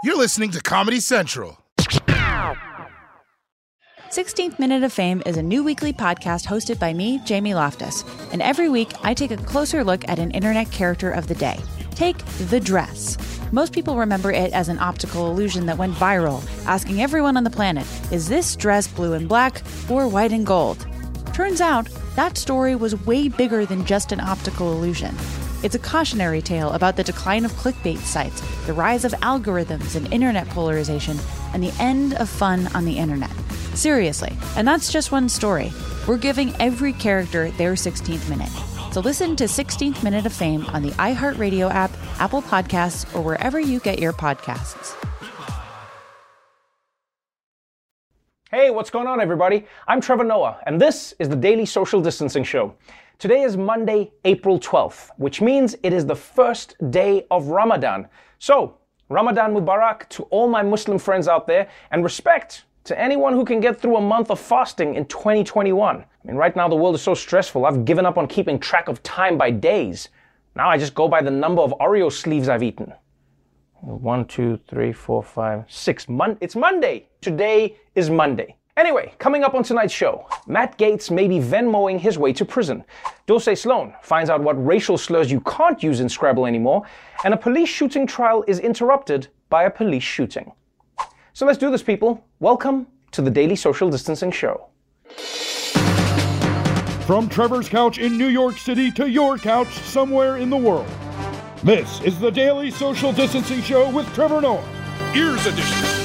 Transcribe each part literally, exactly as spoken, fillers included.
You're listening to Comedy Central. sixteenth Minute of Fame is a new weekly podcast hosted by me, Jamie Loftus. And every week, I take a closer look at an internet character of the day. Take the dress. Most people remember it as an optical illusion that went viral, asking everyone on the planet, is this dress blue and black or white and gold? Turns out, that story was way bigger than just an optical illusion. It's a cautionary tale about the decline of clickbait sites, the rise of algorithms and internet polarization, and the end of fun on the internet. Seriously, and that's just one story. We're giving every character their sixteenth minute. So listen to sixteenth Minute of Fame on the iHeartRadio app, Apple Podcasts, or wherever you get your podcasts. Hey, what's going on, everybody? I'm Trevor Noah, and this is the Daily Social Distancing Show. Today is Monday, April twelfth, which means it is the first day of Ramadan. So, Ramadan Mubarak to all my Muslim friends out there, and respect to anyone who can get through a month of fasting in twenty twenty-one. I mean, right now the world is so stressful, I've given up on keeping track of time by days. Now I just go by the number of Oreo sleeves I've eaten. One, two, three, four, five, six. Mon- it's Monday. Today is Monday. Anyway, coming up on tonight's show, Matt Gaetz may be Venmoing his way to prison. Dulce Sloan finds out what racial slurs you can't use in Scrabble anymore, and a police shooting trial is interrupted by a police shooting. So let's do this, people. Welcome to the Daily Social Distancing Show. From Trevor's couch in New York City to your couch somewhere in the world, this is the Daily Social Distancing Show with Trevor Noah, Ears Edition.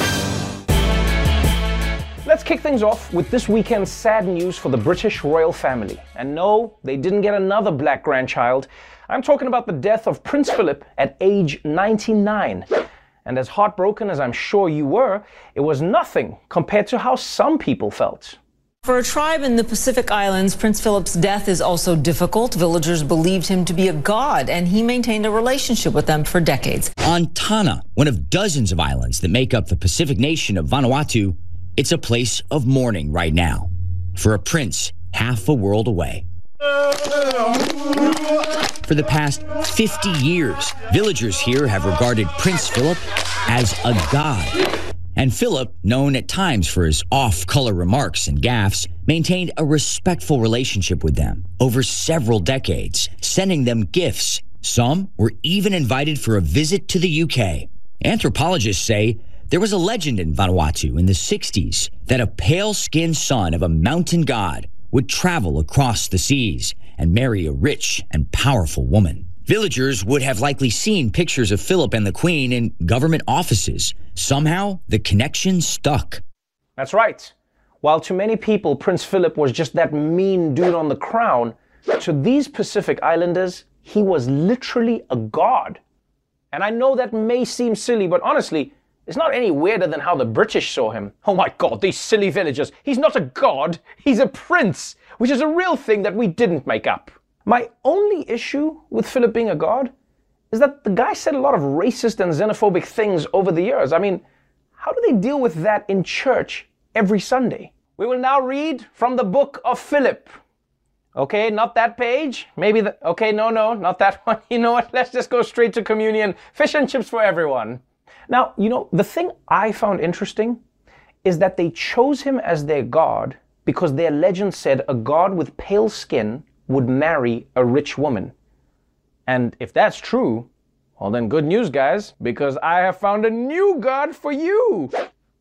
Let's kick things off with this weekend's sad news for the British royal family. And no, they didn't get another black grandchild. I'm talking about the death of Prince Philip at age ninety-nine. And as heartbroken as I'm sure you were, it was nothing compared to how some people felt. For a tribe in the Pacific Islands, Prince Philip's death is also difficult. Villagers believed him to be a god, and he maintained a relationship with them for decades. On Tanna, one of dozens of islands that make up the Pacific nation of Vanuatu, it's a place of mourning right now for a prince half a world away. For the past fifty years, villagers here have regarded Prince Philip as a god. And Philip, known at times for his off-color remarks and gaffes, maintained a respectful relationship with them over several decades, sending them gifts. Some were even invited for a visit to the U K. Anthropologists say there was a legend in Vanuatu in the sixties that a pale-skinned son of a mountain god would travel across the seas and marry a rich and powerful woman. Villagers would have likely seen pictures of Philip and the Queen in government offices. Somehow, the connection stuck. That's right. While to many people, Prince Philip was just that mean dude on the crown, to these Pacific Islanders, he was literally a god. And I know that may seem silly, but honestly, it's not any weirder than how the British saw him. Oh my God, these silly villagers. He's not a god, he's a prince, which is a real thing that we didn't make up. My only issue with Philip being a god is that the guy said a lot of racist and xenophobic things over the years. I mean, how do they deal with that in church every Sunday? We will now read from the book of Philip. Okay, not that page. Maybe the, okay, no, no, not that one. You know what? Let's just go straight to communion. Fish and chips for everyone. Now, you know, the thing I found interesting is that they chose him as their god because their legend said a god with pale skin would marry a rich woman. And if that's true, well then good news, guys, because I have found a new god for you.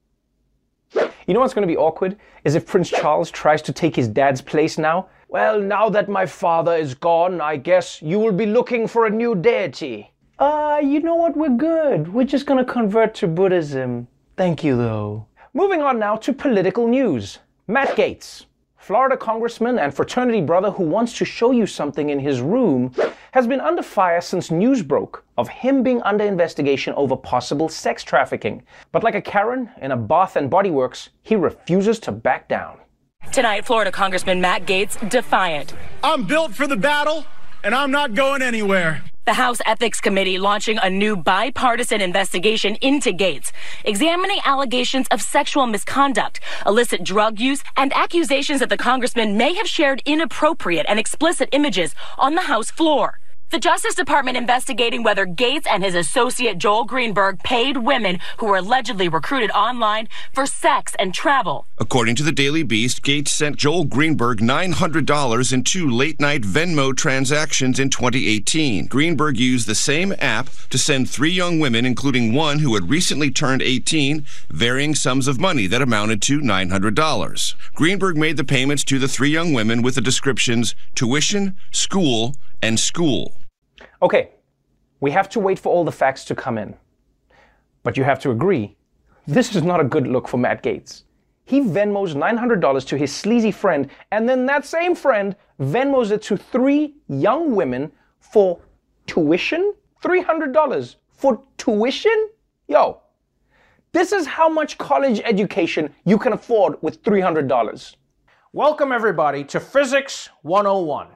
You know what's going to be awkward? Is if Prince Charles tries to take his dad's place now. Well, now that my father is gone, I guess you will be looking for a new deity. Uh, you know what? We're good. We're just going to convert to Buddhism. Thank you, though. Moving on now to political news. Matt Gaetz, Florida congressman and fraternity brother who wants to show you something in his room, has been under fire since news broke of him being under investigation over possible sex trafficking. But like a Karen in a Bath and Body Works, he refuses to back down. Tonight, Florida Congressman Matt Gaetz defiant. I'm built for the battle, and I'm not going anywhere. The House Ethics Committee launching a new bipartisan investigation into Gaetz, examining allegations of sexual misconduct, illicit drug use, and accusations that the congressman may have shared inappropriate and explicit images on the House floor. The Justice Department investigating whether Gates and his associate Joel Greenberg paid women who were allegedly recruited online for sex and travel. According to the Daily Beast, Gates sent Joel Greenberg nine hundred dollars in two late-night Venmo transactions in twenty eighteen. Greenberg used the same app to send three young women, including one who had recently turned eighteen, varying sums of money that amounted to nine hundred dollars. Greenberg made the payments to the three young women with the descriptions tuition, school, and school. Okay, we have to wait for all the facts to come in. But you have to agree, this is not a good look for Matt Gaetz. He Venmos nine hundred dollars to his sleazy friend, and then that same friend Venmos it to three young women for tuition? three hundred dollars for tuition? Yo, this is how much college education you can afford with three hundred dollars. Welcome everybody to Physics one oh one.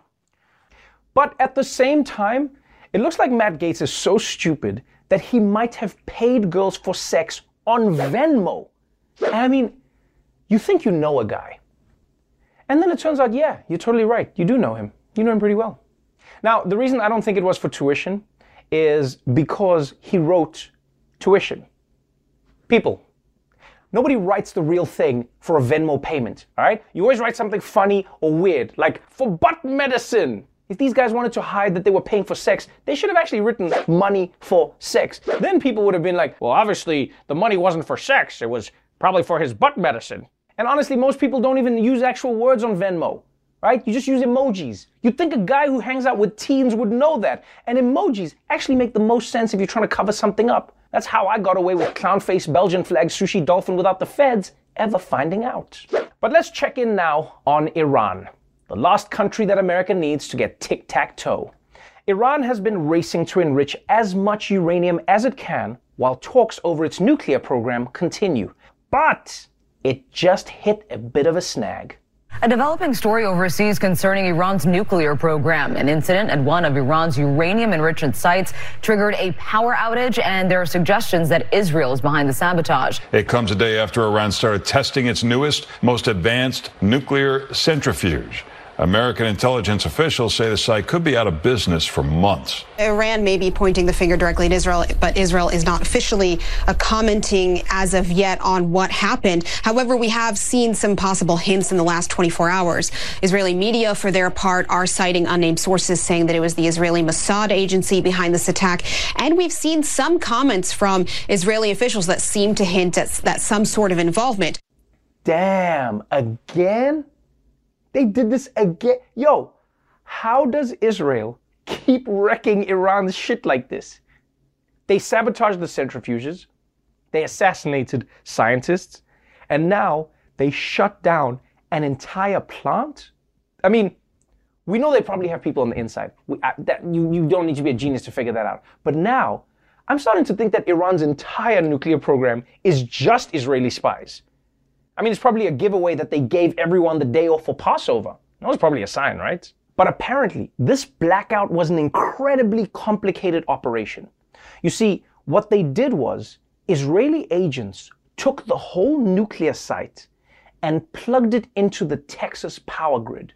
But at the same time, it looks like Matt Gaetz is so stupid that he might have paid girls for sex on Venmo. I mean, you think you know a guy. And then it turns out, yeah, you're totally right. You do know him. You know him pretty well. Now, the reason I don't think it was for tuition is because he wrote tuition. People, nobody writes the real thing for a Venmo payment, all right? You always write something funny or weird, like for butt medicine. If these guys wanted to hide that they were paying for sex, they should have actually written money for sex. Then people would have been like, well, obviously the money wasn't for sex. It was probably for his butt medicine. And honestly, most people don't even use actual words on Venmo, right? You just use emojis. You'd think a guy who hangs out with teens would know that. And emojis actually make the most sense if you're trying to cover something up. That's how I got away with clown face, Belgian flag, sushi dolphin without the feds ever finding out. But let's check in now on Iran. The last country that America needs to get tic-tac-toe. Iran has been racing to enrich as much uranium as it can while talks over its nuclear program continue. But it just hit a bit of a snag. A developing story overseas concerning Iran's nuclear program. An incident at one of Iran's uranium enrichment sites triggered a power outage, and there are suggestions that Israel is behind the sabotage. It comes a day after Iran started testing its newest, most advanced nuclear centrifuge. American intelligence officials say the site could be out of business for months. Iran may be pointing the finger directly at Israel, but Israel is not officially uh, commenting as of yet on what happened. However, we have seen some possible hints in the last twenty-four hours. Israeli media, for their part, are citing unnamed sources saying that it was the Israeli Mossad agency behind this attack. And we've seen some comments from Israeli officials that seem to hint at that some sort of involvement. Damn, again? They did this again. Yo, how does Israel keep wrecking Iran's shit like this? They sabotaged the centrifuges, they assassinated scientists, and now they shut down an entire plant? I mean, we know they probably have people on the inside. We, uh, that, you, you don't need to be a genius to figure that out. But now, I'm starting to think that Iran's entire nuclear program is just Israeli spies. I mean, it's probably a giveaway that they gave everyone the day off for Passover. That was probably a sign, right? But apparently, this blackout was an incredibly complicated operation. You see, what they did was, Israeli agents took the whole nuclear site and plugged it into the Texas power grid.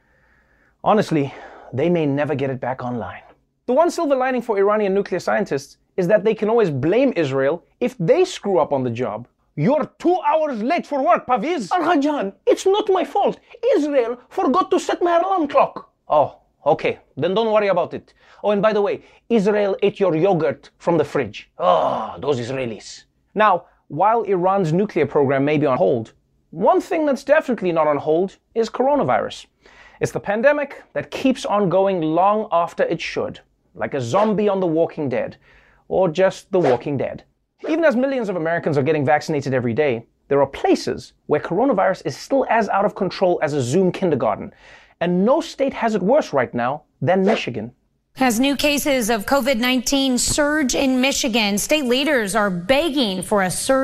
Honestly, they may never get it back online. The one silver lining for Iranian nuclear scientists is that they can always blame Israel if they screw up on the job. You're two hours late for work, Paviz. Arhajan, it's not my fault. Israel forgot to set my alarm clock. Oh, okay. Then don't worry about it. Oh, and by the way, Israel ate your yogurt from the fridge. Oh, those Israelis. Now, while Iran's nuclear program may be on hold, one thing that's definitely not on hold is coronavirus. It's the pandemic that keeps on going long after it should, like a zombie on The Walking Dead, or just The Walking Dead. Even as millions of Americans are getting vaccinated every day, there are places where coronavirus is still as out of control as a Zoom kindergarten. And no state has it worse right now than Michigan. As new cases of COVID nineteen surge in Michigan, state leaders are begging for a surge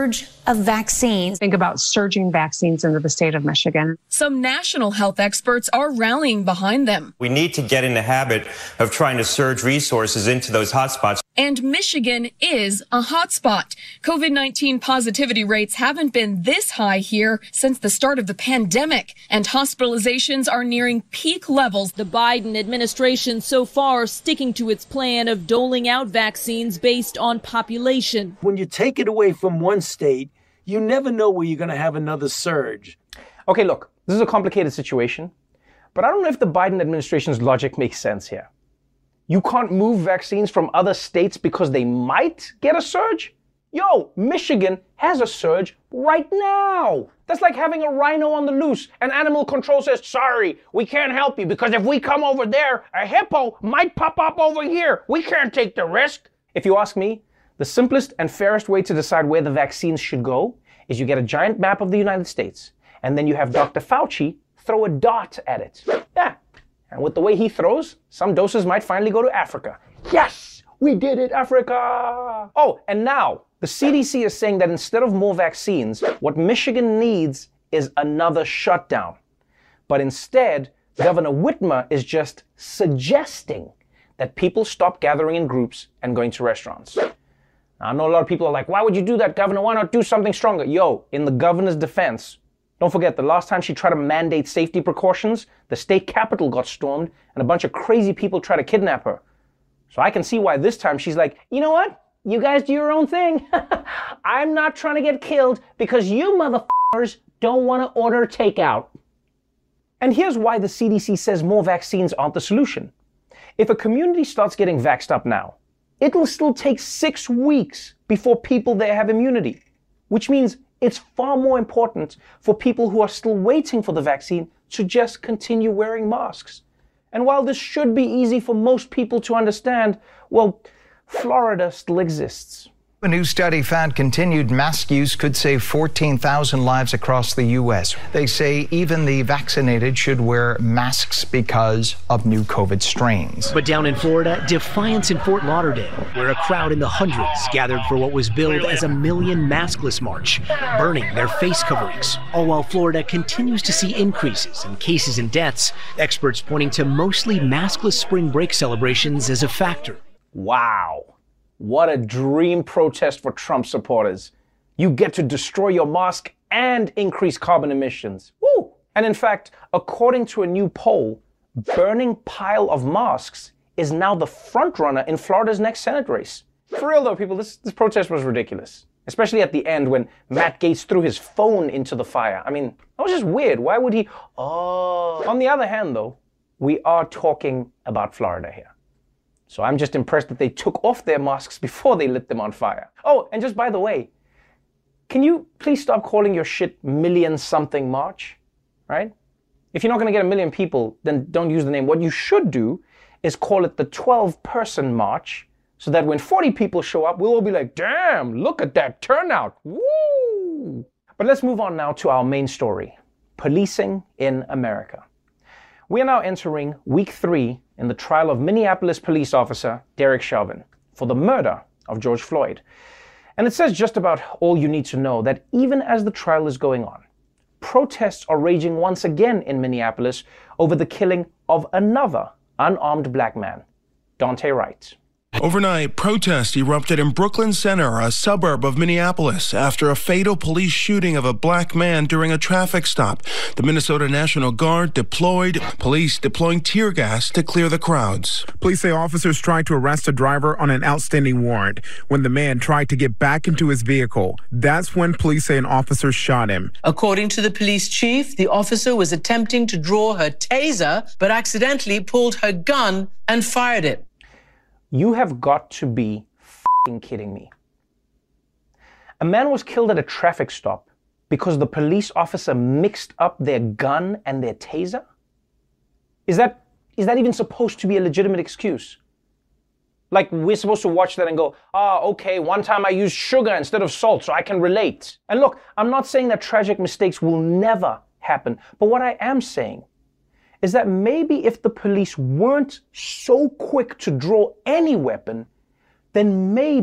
of vaccines. Think about surging vaccines into the state of Michigan. Some national health experts are rallying behind them. We need to get in the habit of trying to surge resources into those hotspots. And Michigan is a hotspot. COVID nineteen positivity rates haven't been this high here since the start of the pandemic, and hospitalizations are nearing peak levels. The Biden administration so far sticking to its plan of doling out vaccines based on population. When you take it away from one state, you never know where you're going to have another surge. Okay, look, this is a complicated situation, but I don't know if the Biden administration's logic makes sense here. You can't move vaccines from other states because they might get a surge? Yo, Michigan has a surge right now. That's like having a rhino on the loose and animal control says, sorry, we can't help you because if we come over there, a hippo might pop up over here. We can't take the risk. If you ask me, the simplest and fairest way to decide where the vaccines should go is you get a giant map of the United States and then you have Doctor Fauci throw a dot at it. Yeah. And with the way he throws, some doses might finally go to Africa. Yes, we did it, Africa. Oh, and now the C D C is saying that instead of more vaccines, what Michigan needs is another shutdown. But instead, Governor Whitmer is just suggesting that people stop gathering in groups and going to restaurants. Now, I know a lot of people are like, why would you do that, Governor? Why not do something stronger? Yo, in the governor's defense, don't forget, the last time she tried to mandate safety precautions, the state capitol got stormed and a bunch of crazy people tried to kidnap her. So I can see why this time she's like, you know what? You guys do your own thing. I'm not trying to get killed because you motherfuckers don't want to order takeout. And here's why the C D C says more vaccines aren't the solution. If a community starts getting vaxxed up now, it'll still take six weeks before people there have immunity, which means it's far more important for people who are still waiting for the vaccine to just continue wearing masks. And while this should be easy for most people to understand, well, Florida still exists. A new study found continued mask use could save fourteen thousand lives across the U S. They say even the vaccinated should wear masks because of new COVID strains. But down in Florida, defiance in Fort Lauderdale, where a crowd in the hundreds gathered for what was billed as a million maskless march, burning their face coverings. All while Florida continues to see increases in cases and deaths, experts pointing to mostly maskless spring break celebrations as a factor. Wow. What a dream protest for Trump supporters. You get to destroy your mosque and increase carbon emissions. Woo! And in fact, according to a new poll, burning pile of mosques is now the front runner in Florida's next Senate race. For real though, people, this, this protest was ridiculous. Especially at the end when Matt Gaetz threw his phone into the fire. I mean, that was just weird. Why would he? Oh. On the other hand though, we are talking about Florida here. So I'm just impressed that they took off their masks before they lit them on fire. Oh, and just by the way, can you please stop calling your shit Million Something March, right? If you're not going to get a million people, then don't use the name. What you should do is call it the twelve person March, so that when forty people show up, we'll all be like, damn, look at that turnout, woo! But let's move on now to our main story, policing in America. We are now entering week three in the trial of Minneapolis police officer Derek Chauvin for the murder of George Floyd. And it says just about all you need to know that even as the trial is going on, protests are raging once again in Minneapolis over the killing of another unarmed black man, Daunte Wright. Overnight, protests erupted in Brooklyn Center, a suburb of Minneapolis, after a fatal police shooting of a black man during a traffic stop. The Minnesota National Guard deployed, police deploying tear gas to clear the crowds. Police say officers tried to arrest a driver on an outstanding warrant. When the man tried to get back into his vehicle, that's when police say an officer shot him. According to the police chief, the officer was attempting to draw her taser, but accidentally pulled her gun and fired it. You have got to be f***ing kidding me. A man was killed at a traffic stop because the police officer mixed up their gun and their taser? Is that, is that even supposed to be a legitimate excuse? Like we're supposed to watch that and go, ah, oh, okay, one time I used sugar instead of salt, so I can relate. And look, I'm not saying that tragic mistakes will never happen, but what I am saying is that maybe if the police weren't so quick to draw any weapon, then maybe,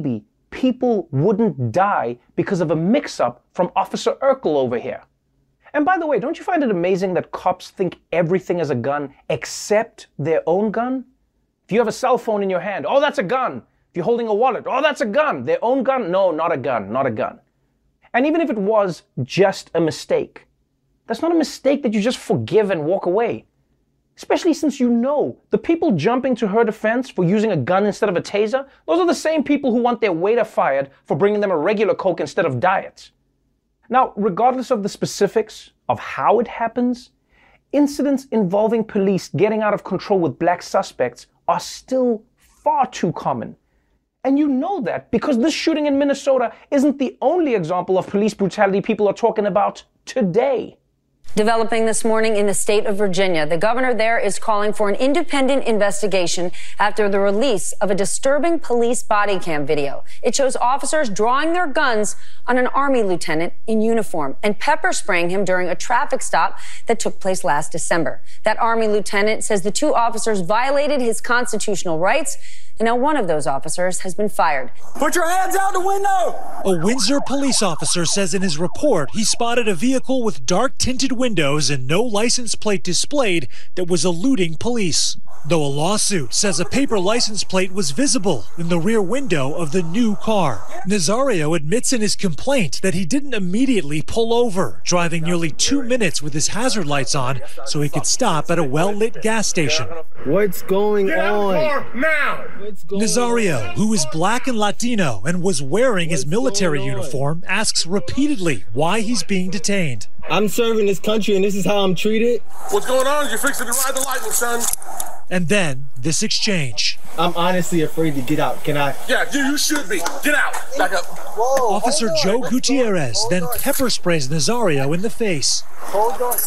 people wouldn't die because of a mix-up from Officer Urkel over here. And by the way, don't you find it amazing that cops think everything is a gun except their own gun? If you have a cell phone in your hand, oh, that's a gun. If you're holding a wallet, oh, that's a gun. Their own gun? No, not a gun, not a gun. And even if it was just a mistake, that's not a mistake that you just forgive and walk away. Especially since you know the people jumping to her defense for using a gun instead of a taser, those are the same people who want their waiter fired for bringing them a regular Coke instead of diet. Now, regardless of the specifics of how it happens, incidents involving police getting out of control with black suspects are still far too common. And you know that because this shooting in Minnesota isn't the only example of police brutality people are talking about today. Developing this morning in the state of Virginia, the governor there is calling for an independent investigation after the release of a disturbing police body cam video. It shows officers drawing their guns on an Army lieutenant in uniform and pepper spraying him during a traffic stop that took place last December. That Army lieutenant says the two officers violated his constitutional rights, and now one of those officers has been fired. Put your hands out the window! A Windsor police officer says in his report he spotted a vehicle with dark tinted windows and no license plate displayed that was eluding police. Though a lawsuit says a paper license plate was visible in the rear window of the new car. Nazario admits in his complaint that he didn't immediately pull over, driving nearly two minutes with his hazard lights on so he could stop at a well-lit gas station. What's going Get on? out of the car now! Nazario, who is black and Latino and was wearing his military uniform, asks repeatedly why he's being detained. I'm serving this country and this is how I'm treated. What's going on? You're fixing to ride the lightning, son. And then this exchange. I'm honestly afraid to get out. Can I? Yeah, you, you should be. Get out. Back up. Whoa, Officer Joe Gutierrez then pepper sprays Nazario in the face. Hold on.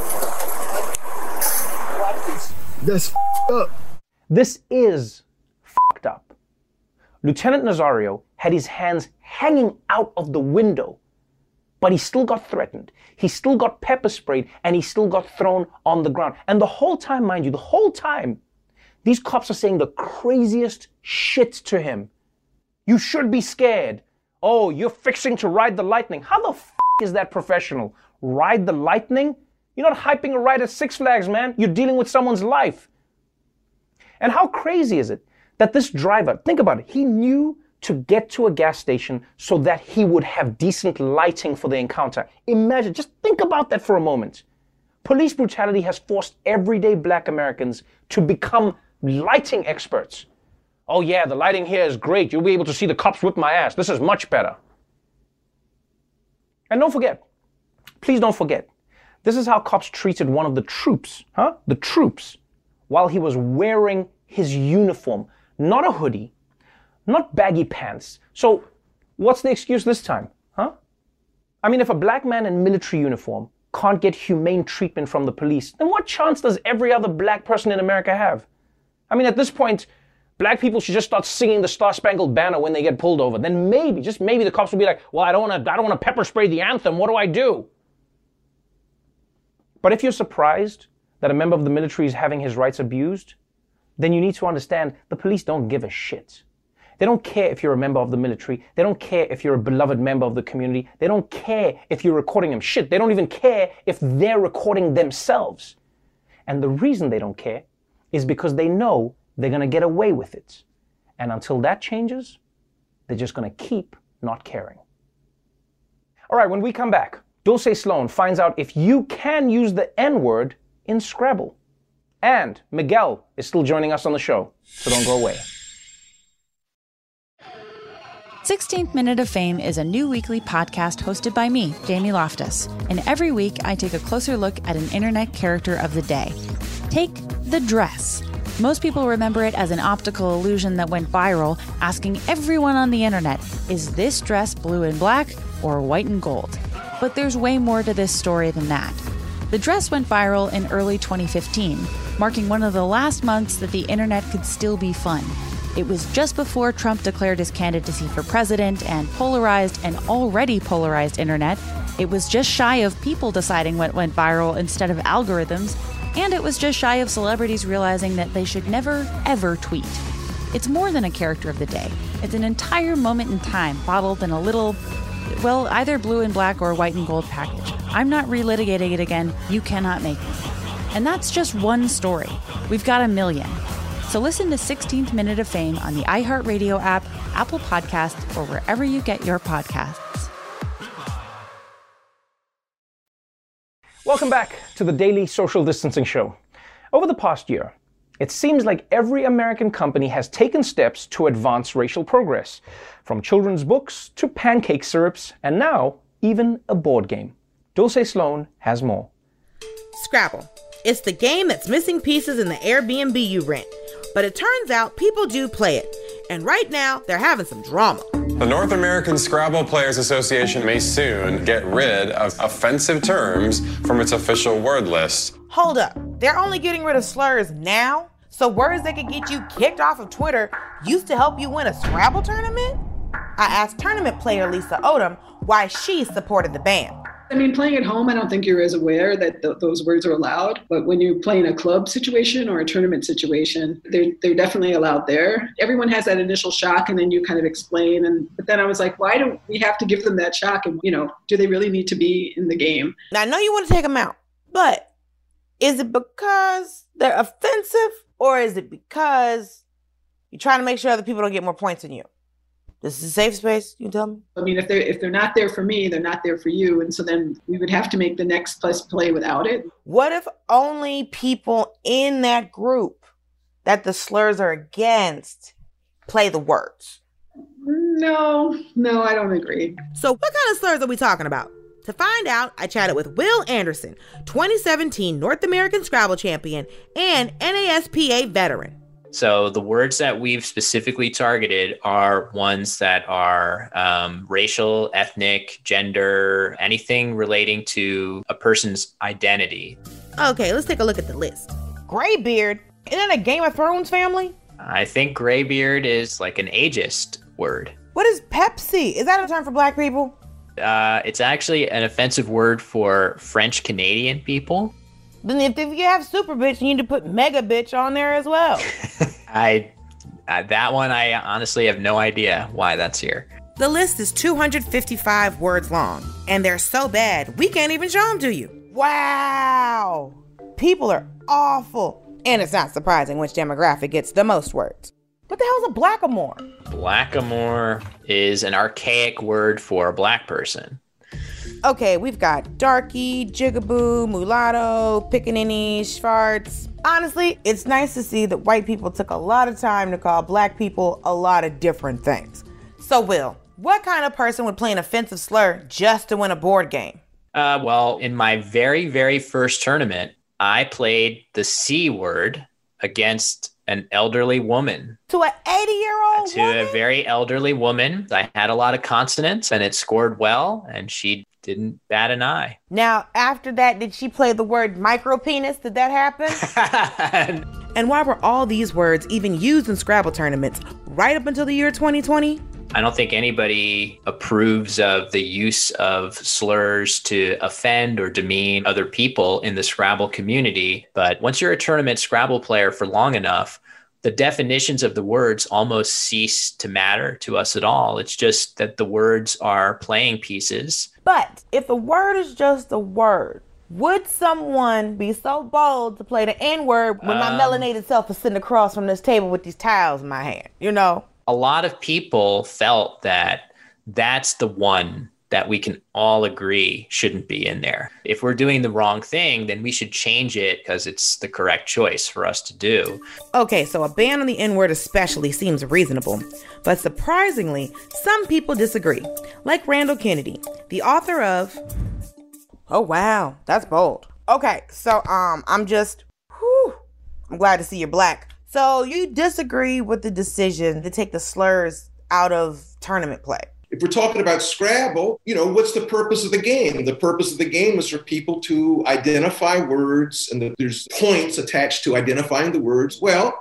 That's up. This is fucked up. Lieutenant Nazario had his hands hanging out of the window, but he still got threatened. He still got pepper sprayed, and he still got thrown on the ground. And the whole time, mind you, the whole time, these cops are saying the craziest shit to him. You should be scared. Oh, you're fixing to ride the lightning. How the f*** is that professional? Ride the lightning? You're not hyping a ride at Six Flags, man. You're dealing with someone's life. And how crazy is it that this driver, think about it, he knew to get to a gas station so that he would have decent lighting for the encounter. Imagine, just think about that for a moment. Police brutality has forced everyday black Americans to become lighting experts. Oh yeah, the lighting here is great. You'll be able to see the cops whip my ass. This is much better. And don't forget, please don't forget, this is how cops treated one of the troops, huh? The troops, while he was wearing his uniform, not a hoodie, not baggy pants. So what's the excuse this time, huh? I mean, if a black man in military uniform can't get humane treatment from the police, then what chance does every other black person in America have? I mean, at this point, black people should just start singing the Star-Spangled Banner when they get pulled over. Then maybe, just maybe, the cops will be like, well, I don't want to I don't want to pepper spray the anthem. What do I do? But if you're surprised that a member of the military is having his rights abused, then you need to understand the police don't give a shit. They don't care if you're a member of the military. They don't care if you're a beloved member of the community. They don't care if you're recording them. Shit, they don't even care if they're recording themselves. And the reason they don't care is because they know they're going to get away with it. And until that changes, they're just going to keep not caring. All right, when we come back, Dulce Sloan finds out if you can use the N-word in Scrabble. And Miguel is still joining us on the show, so don't go away. sixteenth Minute of Fame is a new weekly podcast hosted by me, Jamie Loftus. And every week, I take a closer look at an internet character of the day. Take the dress. Most people remember it as an optical illusion that went viral, asking everyone on the internet, is this dress blue and black or white and gold? But there's way more to this story than that. The dress went viral in early twenty fifteen, marking one of the last months that the internet could still be fun. It was just before Trump declared his candidacy for president and polarized an already polarized internet. It was just shy of people deciding what went viral instead of algorithms, and it was just shy of celebrities realizing that they should never, ever tweet. It's more than a character of the day. It's an entire moment in time bottled in a little, well, either blue and black or white and gold package. I'm not relitigating it again. You cannot make me. And that's just one story. We've got a million. So listen to sixteenth Minute of Fame on the iHeartRadio app, Apple Podcasts, or wherever you get your podcasts. Welcome back to the Daily Social Distancing Show. Over the past year, it seems like every American company has taken steps to advance racial progress, from children's books to pancake syrups, and now even a board game. Dulce Sloan has more. Scrabble. It's the game that's missing pieces in the Airbnb you rent. But it turns out people do play it. And right now, they're having some drama. The North American Scrabble Players Association may soon get rid of offensive terms from its official word list. Hold up. They're only getting rid of slurs now? So words that could get you kicked off of Twitter used to help you win a Scrabble tournament? I asked tournament player Lisa Odom why she supported the ban. I mean, playing at home, I don't think you're as aware that th- those words are allowed. But when you play in a club situation or a tournament situation, they're, they're definitely allowed there. Everyone has that initial shock, and then you kind of explain. And but then I was like, why don't we have to give them that shock? And, you know, do they really need to be in the game? Now, I know you want to take them out, but is it because they're offensive, or is it because you're trying to make sure other people don't get more points than you? This is a safe space, you tell me? I mean, if they're, if they're not there for me, they're not there for you. And so then we would have to make the next plus play without it. What if only people in that group that the slurs are against play the words? No, no, I don't agree. So what kind of slurs are we talking about? To find out, I chatted with Will Anderson, twenty seventeen North American Scrabble champion and N A S P A veteran. So the words that we've specifically targeted are ones that are um, racial, ethnic, gender, anything relating to a person's identity. Okay, let's take a look at the list. Graybeard, isn't that a Game of Thrones family? I think graybeard is like an ageist word. What is Pepsi? Is that a term for black people? Uh, it's actually an offensive word for French Canadian people. Then if, if you have super bitch, you need to put mega bitch on there as well. I, uh, that one, I honestly have no idea why that's here. The list is two hundred fifty-five words long, and they're so bad, we can't even show them to you. Wow. People are awful. And it's not surprising which demographic gets the most words. What the hell's a blackamoor? Blackamoor is an archaic word for a black person. Okay, we've got darky, jigaboo, mulatto, pickaninny, schwartz. Honestly, it's nice to see that white people took a lot of time to call black people a lot of different things. So, Will, what kind of person would play an offensive slur just to win a board game? Uh, well, in my very, very first tournament, I played the C word against an elderly woman. To an eighty-year-old To woman? a very elderly woman. I had a lot of consonants, and it scored well, and she didn't bat an eye. Now, after that, did she play the word micropenis? Did that happen? And why were all these words even used in Scrabble tournaments right up until the year twenty twenty? I don't think anybody approves of the use of slurs to offend or demean other people in the Scrabble community. But once you're a tournament Scrabble player for long enough, the definitions of the words almost cease to matter to us at all. It's just that the words are playing pieces. But if a word is just a word, would someone be so bold to play the N-word when my Um, melanated self is sitting across from this table with these towels in my hand? You know? A lot of people felt that that's the one that we can all agree shouldn't be in there. If we're doing the wrong thing, then we should change it because it's the correct choice for us to do. Okay, so a ban on the N-word especially seems reasonable. But surprisingly, some people disagree. Like Randall Kennedy, the author of... Oh, wow, that's bold. Okay, so um, I'm just... Whew, I'm glad to see you're black. So you disagree with the decision to take the slurs out of tournament play? If we're talking about Scrabble, you know, what's the purpose of the game? The purpose of the game is for people to identify words, and there's points attached to identifying the words. Well,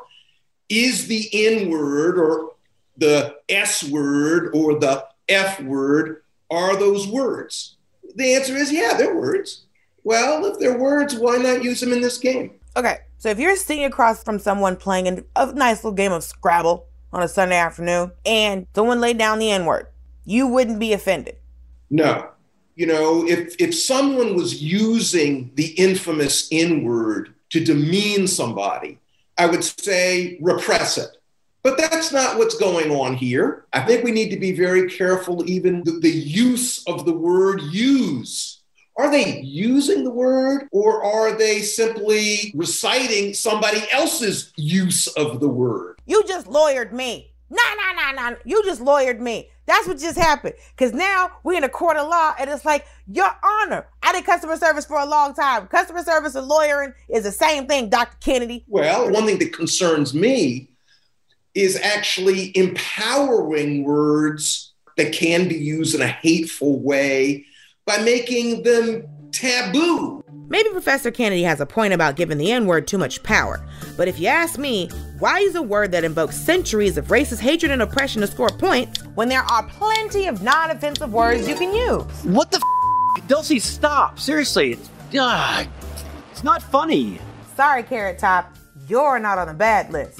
is the N word or the S word or the F word, are those words? The answer is, yeah, they're words. Well, if they're words, why not use them in this game? Okay, so if you're sitting across from someone playing a nice little game of Scrabble, on a Sunday afternoon and someone laid down the N-word, you wouldn't be offended? No. You know, if, if someone was using the infamous N-word to demean somebody, I would say repress it. But that's not what's going on here. I think we need to be very careful, even the, the use of the word use. Are they using the word, or are they simply reciting somebody else's use of the word? You just lawyered me. No, no, no, no. You just lawyered me. That's what just happened. Because now we're in a court of law, and it's like, Your Honor, I did customer service for a long time. Customer service and lawyering is the same thing, Doctor Kennedy. Well, one thing that concerns me is actually empowering words that can be used in a hateful way by making them taboo. Maybe Professor Kennedy has a point about giving the N-word too much power. But if you ask me, why use a word that invokes centuries of racist hatred and oppression to score points when there are plenty of non-offensive words you can use? What the f***? Dulcie, stop. Seriously. It's, uh, it's not funny. Sorry, Carrot Top. You're not on the bad list.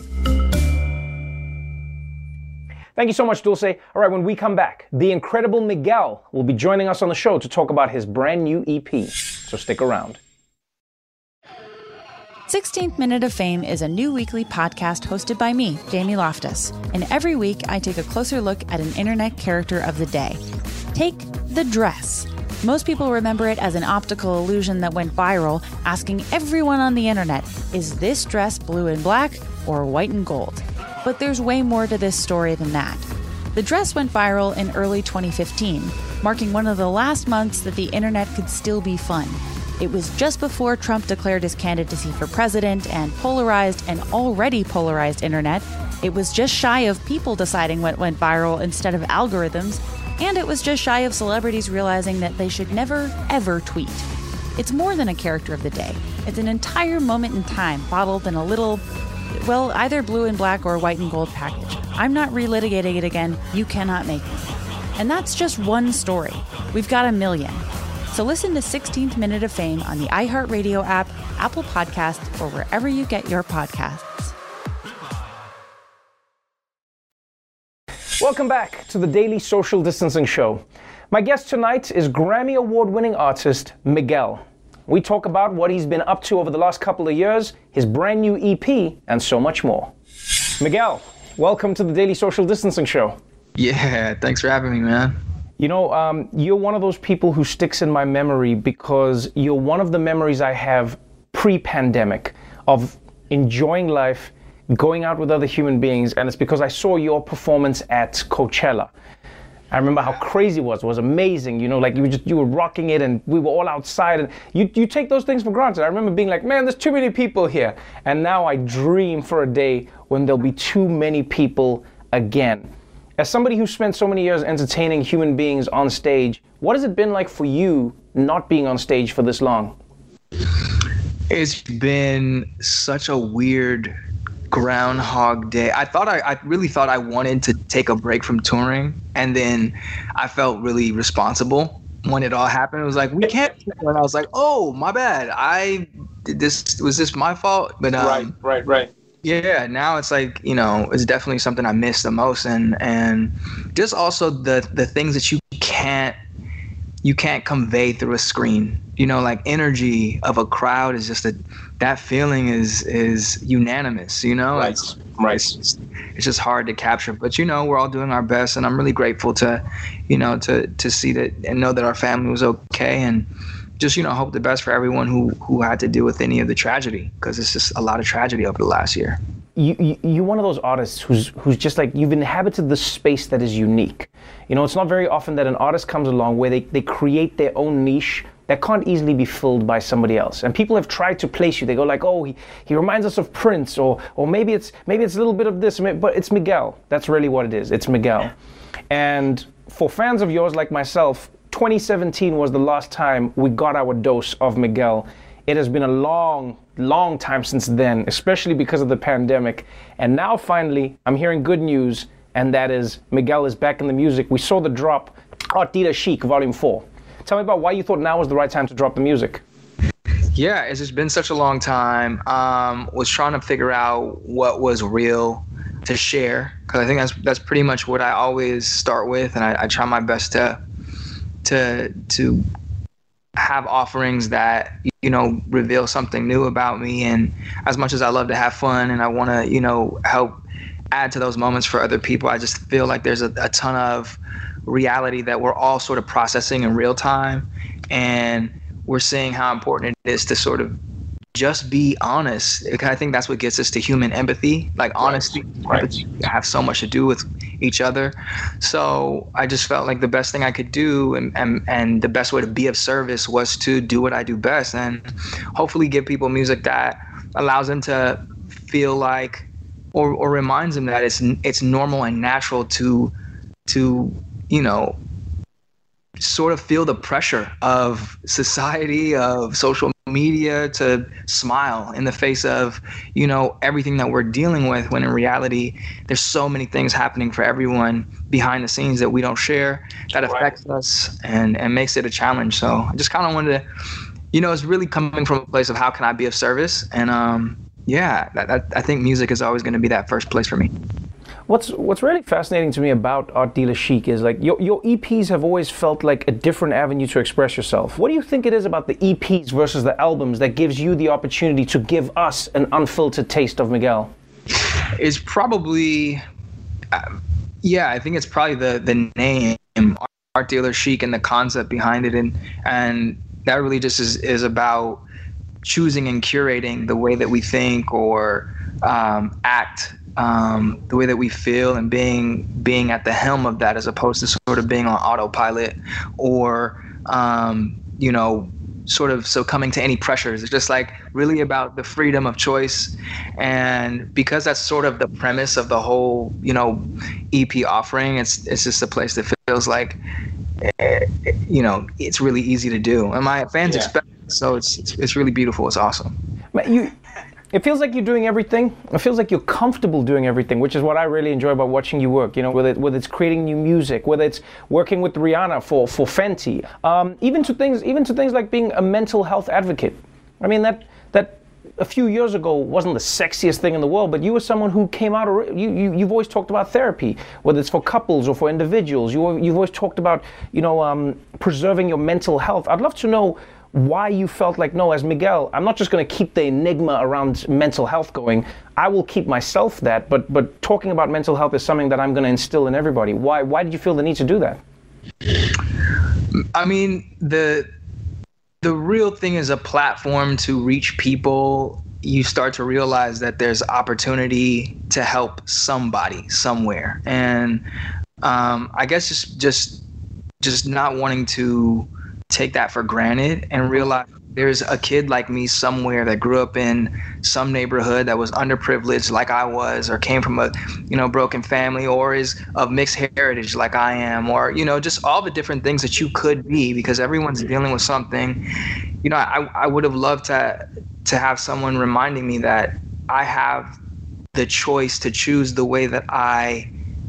Thank you so much, Dulce. All right, when we come back, the incredible Miguel will be joining us on the show to talk about his brand new E P. So stick around. sixteenth Minute of Fame is a new weekly podcast hosted by me, Jamie Loftus. And every week, I take a closer look at an internet character of the day. Take the dress. Most people remember it as an optical illusion that went viral, asking everyone on the internet, is this dress blue and black or white and gold? But there's way more to this story than that. The dress went viral in early twenty fifteen, marking one of the last months that the internet could still be fun. It was just before Trump declared his candidacy for president, and polarized an already polarized internet. It was just shy of people deciding what went viral instead of algorithms, and it was just shy of celebrities realizing that they should never, ever tweet. It's more than a character of the day. It's an entire moment in time bottled in a little, well, either blue and black or white and gold package. I'm not relitigating it again. You cannot make me. And that's just one story. We've got a million. So listen to sixteenth Minute of Fame on the iHeartRadio app, Apple Podcasts, or wherever you get your podcasts. Welcome back to the Daily Social Distancing Show. My guest tonight is Grammy Award-winning artist Miguel. We talk about what he's been up to over the last couple of years, his brand new E P, and so much more. Miguel, welcome to the Daily Social Distancing Show. Yeah, thanks for having me, man. You know, um, you're one of those people who sticks in my memory because you're one of the memories I have pre-pandemic of enjoying life, going out with other human beings, and it's because I saw your performance at Coachella. I remember how crazy it was. It was amazing. You know, like you were just, you were rocking it, and we were all outside, and you, you take those things for granted. I remember being like, man, there's too many people here. And now I dream for a day when there'll be too many people again. As somebody who spent so many years entertaining human beings on stage, what has it been like for you not being on stage for this long? It's been such a weird Groundhog Day. I thought I, I really thought I wanted to take a break from touring, and then I felt really responsible when it all happened. It was like, we can't. And I was like, oh, my bad. I did this. Was this my fault? But um, right, right, right. Yeah. Now it's like, you know, it's definitely something I miss the most, and and just also the the things that you can't you can't convey through a screen. You know, like energy of a crowd is just a, that feeling is is unanimous, you know? Right, it's, right. It's just, it's just hard to capture. But, you know, we're all doing our best, and I'm really grateful to, you know, to to see that and know that our family was okay, and just, you know, hope the best for everyone who, who had to deal with any of the tragedy, because it's just a lot of tragedy over the last year. You, you, you're one of those artists who's who's just like, you've inhabited the space that is unique. You know, it's not very often that an artist comes along where they, they create their own niche that can't easily be filled by somebody else. And people have tried to place you. They go like, oh, he, he reminds us of Prince, or or maybe it's maybe it's a little bit of this, but it's Miguel. That's really what it is. It's Miguel. And for fans of yours like myself, twenty seventeen was the last time we got our dose of Miguel. It has been a long, long time since then, especially because of the pandemic. And now finally, I'm hearing good news, and that is Miguel is back in the music. We saw the drop, Artida Chic, Volume four. Tell me about why you thought now was the right time to drop the music. Yeah, it's just been such a long time. Um, was trying to figure out what was real. to share, because I think that's that's pretty much what I always start with, and I, I try my best to to to have offerings that, you know, reveal something new about me. And as much as I love to have fun and I want to, you know, help add to those moments for other people, I just feel like there's a, a ton of reality that we're all sort of processing in real time, and we're seeing how important it is to sort of just be honest. I think that's what gets us to human empathy. Like honesty, right. Empathy have so much to do with each other. So I just felt like the best thing I could do and, and, and the best way to be of service was to do what I do best, and hopefully give people music that allows them to feel like, or, or reminds them that it's it's normal and natural to to you know sort of feel the pressure of society, of social media, to smile in the face of, you know, everything that we're dealing with, when in reality there's so many things happening for everyone behind the scenes that we don't share, that affects us and and makes it a challenge. So I just kind of wanted to, you know, it's really coming from a place of how can I be of service, and um yeah that, that, I think music is always going to be that first place for me. What's what's really fascinating to me about Art Dealer Chic is like your your E Ps have always felt like a different avenue to express yourself. What do you think it is about the E Ps versus the albums that gives you the opportunity to give us an unfiltered taste of Miguel? It's probably, uh, yeah, I think it's probably the the name, Art Dealer Chic, and the concept behind it, and and that really just is is about choosing and curating the way that we think or um, act. Um, the way that we feel, and being being at the helm of that, as opposed to sort of being on autopilot, or um, you know, sort of succumbing to any pressures. It's just like really about the freedom of choice, and because that's sort of the premise of the whole, you know, E P offering. It's it's just a place that feels like, you know, it's really easy to do, and my fans yeah. expect it, so it's, it's it's really beautiful. It's awesome. You. It feels like you're doing everything. It feels like you're comfortable doing everything, which is what I really enjoy about watching you work. You know, whether, whether it's creating new music, whether it's working with Rihanna for, for Fenty, um, even to things, even to things like being a mental health advocate. I mean, that that a few years ago wasn't the sexiest thing in the world, but you were someone who came out. You, you you've always talked about therapy, whether it's for couples or for individuals. You you've always talked about, you know, um, preserving your mental health. I'd love to know why you felt like, no, as Miguel, I'm not just going to keep the enigma around mental health going. I will keep myself that, but but talking about mental health is something that I'm going to instill in everybody. Why why did you feel the need to do that? I mean, the the real thing is a platform to reach people. You start to realize that there's opportunity to help somebody somewhere, and um, I guess just just just not wanting to take that for granted and realize there's a kid like me somewhere that grew up in some neighborhood that was underprivileged like I was, or came from a, you know, broken family, or is of mixed heritage like I am, or, you know, just all the different things that you could be, because everyone's dealing with something. You know, I, I would have loved to to have someone reminding me that I have the choice to choose the way that I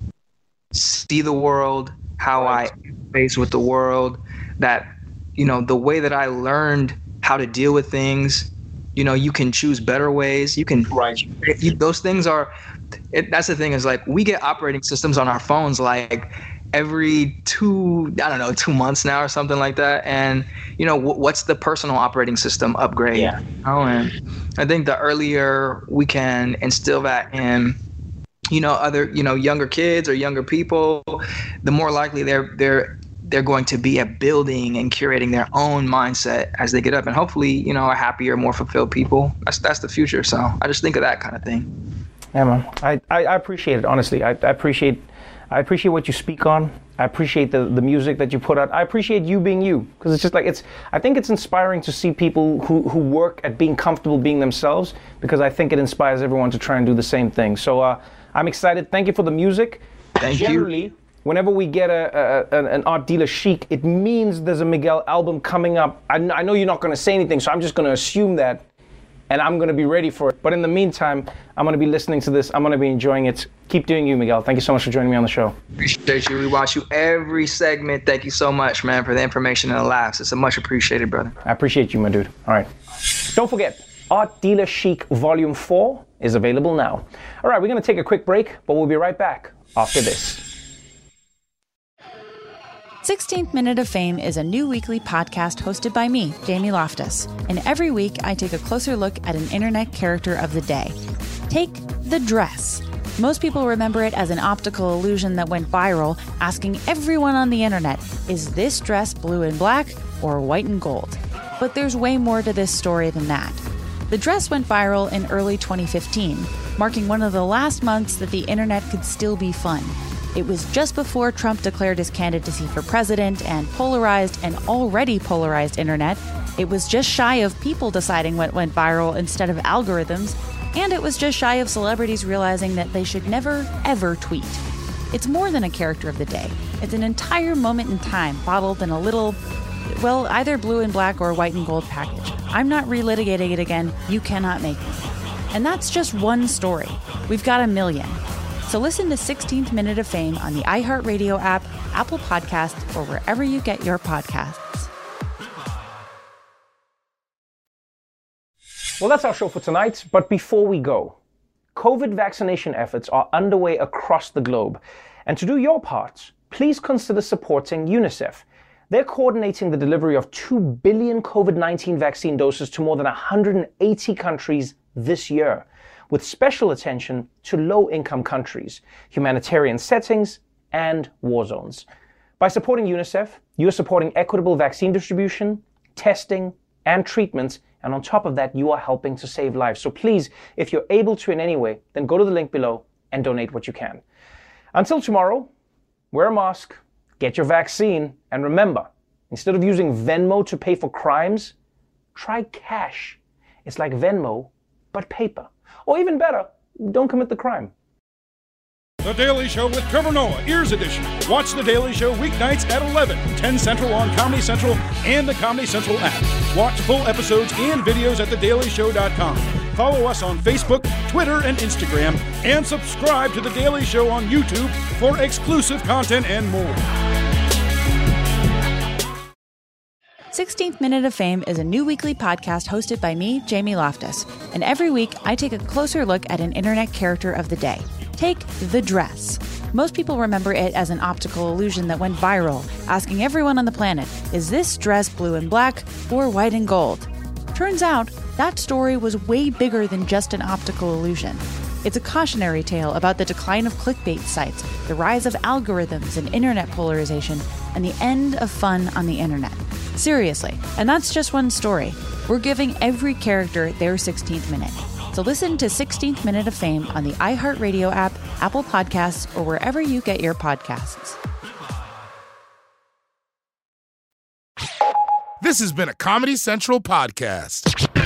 see the world, how I face with the world, that, you know, the way that I learned how to deal with things, you know, you can choose better ways. You can, right. You, those things are, it, that's the thing, is like, we get operating systems on our phones like every two, I don't know, two months now or something like that. And, you know, w- what's the personal operating system upgrade? Yeah. You know? And I think the earlier we can instill that in, you know, other, you know, younger kids or younger people, the more likely they're, they're, they're going to be at building and curating their own mindset as they get up, and hopefully, you know, a happier, more fulfilled people. That's that's the future. So I just think of that kind of thing. Yeah, man. I, I, I appreciate it, honestly. I, I appreciate I appreciate what you speak on. I appreciate the, the music that you put out. I appreciate you being you, because it's just like, it's, I think it's inspiring to see people who, who work at being comfortable being themselves, because I think it inspires everyone to try and do the same thing. So uh, I'm excited. Thank you for the music. Thank Generally, you. Whenever we get a, a, an Art Dealer Chic, it means there's a Miguel album coming up. I, I know you're not going to say anything, so I'm just going to assume that, and I'm going to be ready for it. But in the meantime, I'm going to be listening to this. I'm going to be enjoying it. Keep doing you, Miguel. Thank you so much for joining me on the show. Appreciate you. We watch you every segment. Thank you so much, man, for the information and the laughs. It's a much appreciated, brother. I appreciate you, my dude. All right. Don't forget, Art Dealer Chic Volume four is available now. All right, we're going to take a quick break, but we'll be right back after this. sixteenth Minute of Fame is a new weekly podcast hosted by me, Jamie Loftus. And every week, I take a closer look at an internet character of the day. Take the dress. Most people remember it as an optical illusion that went viral, asking everyone on the internet, is this dress blue and black or white and gold? But there's way more to this story than that. The dress went viral in early twenty fifteen, marking one of the last months that the internet could still be fun. It was just before Trump declared his candidacy for president and polarized an already polarized internet. It was just shy of people deciding what went viral instead of algorithms. And it was just shy of celebrities realizing that they should never, ever tweet. It's more than a character of the day. It's an entire moment in time bottled in a little, well, either blue and black or white and gold package. I'm not relitigating it again. You cannot make me. And that's just one story. We've got a million. So listen to sixteenth Minute of Fame on the iHeartRadio app, Apple Podcasts, or wherever you get your podcasts. Well, that's our show for tonight. But before we go, COVID vaccination efforts are underway across the globe. And to do your part, please consider supporting UNICEF. They're coordinating the delivery of two billion COVID nineteen vaccine doses to more than one hundred eighty countries this year, with special attention to low-income countries, humanitarian settings, and war zones. By supporting UNICEF, you're supporting equitable vaccine distribution, testing, and treatment, and on top of that, you are helping to save lives. So please, if you're able to in any way, then go to the link below and donate what you can. Until tomorrow, wear a mask, get your vaccine, and remember, instead of using Venmo to pay for crimes, try cash. It's like Venmo, but paper. Or even better, don't commit the crime. The Daily Show with Trevor Noah, Ears Edition. Watch The Daily Show weeknights at eleven, ten Central on Comedy Central and the Comedy Central app. Watch full episodes and videos at the daily show dot com. Follow us on Facebook, Twitter, and Instagram. And subscribe to The Daily Show on YouTube for exclusive content and more. sixteenth Minute of Fame is a new weekly podcast hosted by me, Jamie Loftus. And every week, I take a closer look at an internet character of the day. Take the dress. Most people remember it as an optical illusion that went viral, asking everyone on the planet, is this dress blue and black or white and gold? Turns out, that story was way bigger than just an optical illusion. It's a cautionary tale about the decline of clickbait sites, the rise of algorithms and internet polarization, and the end of fun on the internet. Seriously, and that's just one story. We're giving every character their sixteenth minute. So listen to sixteenth Minute of Fame on the iHeartRadio app, Apple Podcasts, or wherever you get your podcasts. This has been a Comedy Central podcast.